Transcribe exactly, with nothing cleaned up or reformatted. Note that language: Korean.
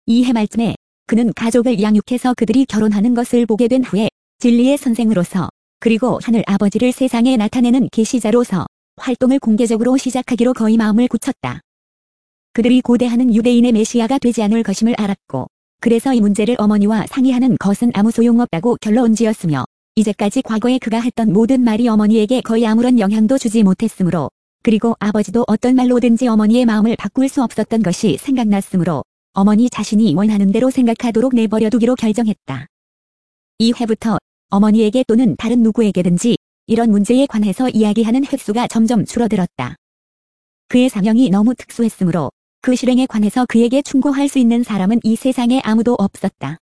이 해 말쯤에 그는 가족을 양육해서 그들이 결혼하는 것을 보게 된 후에 진리의 선생으로서 그리고 하늘 아버지를 세상에 나타내는 계시자로서 활동을 공개적으로 시작하기로 거의 마음을 굳혔다. 그들이 고대하는 유대인의 메시아가 되지 않을 것임을 알았고 그래서 이 문제를 어머니와 상의하는 것은 아무 소용없다고 결론지었으며 이제까지 과거에 그가 했던 모든 말이 어머니에게 거의 아무런 영향도 주지 못했으므로 그리고 아버지도 어떤 말로든지 어머니의 마음을 바꿀 수 없었던 것이 생각났으므로 어머니 자신이 원하는 대로 생각하도록 내버려두기로 결정했다. 이 해부터 어머니에게 또는 다른 누구에게든지 이런 문제에 관해서 이야기하는 횟수가 점점 줄어들었다. 그의 사명이 너무 특수했으므로 그 실행에 관해서 그에게 충고할 수 있는 사람은 이 세상에 아무도 없었다.